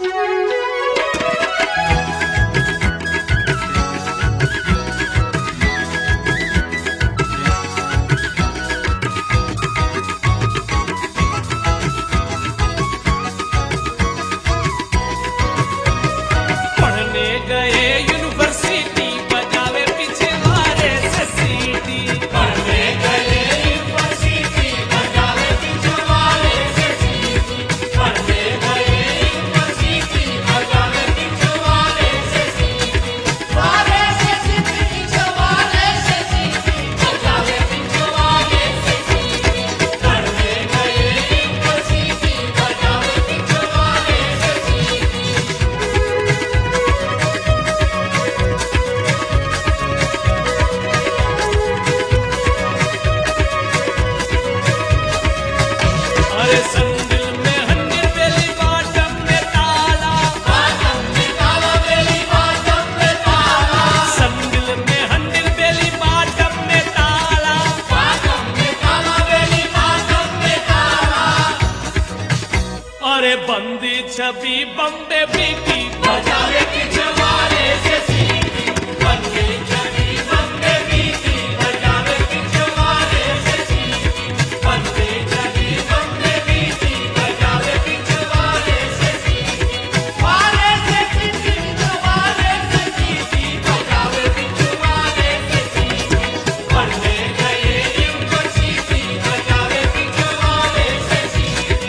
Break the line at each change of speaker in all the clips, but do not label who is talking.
बंदी छवि बम्बे बीती बजावे पिछवाड़े से सीटी बंदी छवि बम्बे बीती बजावे पिछवाड़े से सीटी बंदी छवि बम्बे बीती बजावे पिछवाड़े से सीटी वाले से सीटी वाले से सीटी बजावे पिछवाड़े से सीटी पढ़ने गए यूनिवर्सिटी बजावे पिछवाड़े से सीटी।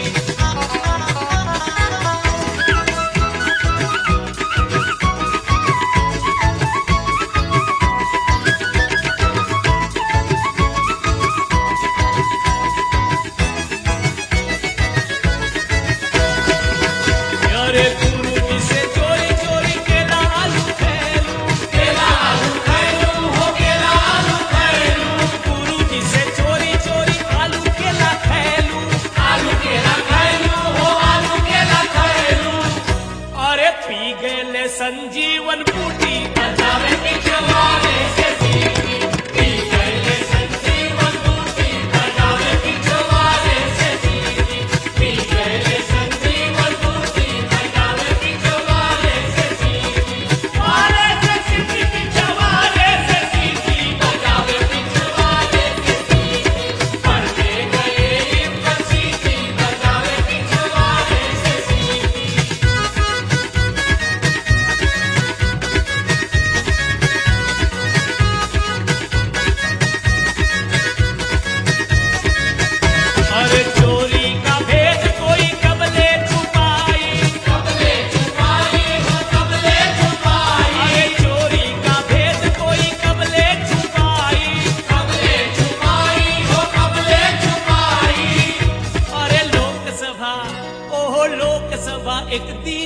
अरे गुरुजी से चोरी चोरी केला आलू खैलू हो केला आलू खैलू गुरुजी से चोरी चोरी आलू केला खैलू हो आलू केला खैलू अरे पी गए संजीवन बूटी बजावे पिछवाड़े से सीटी पी गए संजीवन बूटी बजावे पिछवाड़े से सीटी पी गए संजीवन बूटी बजावे पिछवाड़े से सीटी वाले से सीटी पिछवाड़े से सीटी बजावे पिछवाड़े से सीटी पढ़ने गए यूनिवर्सिटी बजावे पिछवाड़े से सीटी। अरे चोरी का भेद कोई कबले छुपाई हो कबले छुपाई अरे चोरी का भेद कोई कबले छुपाई हो कबले छुपाई अरे लोकसभा ओहो लोकसभा एक दिन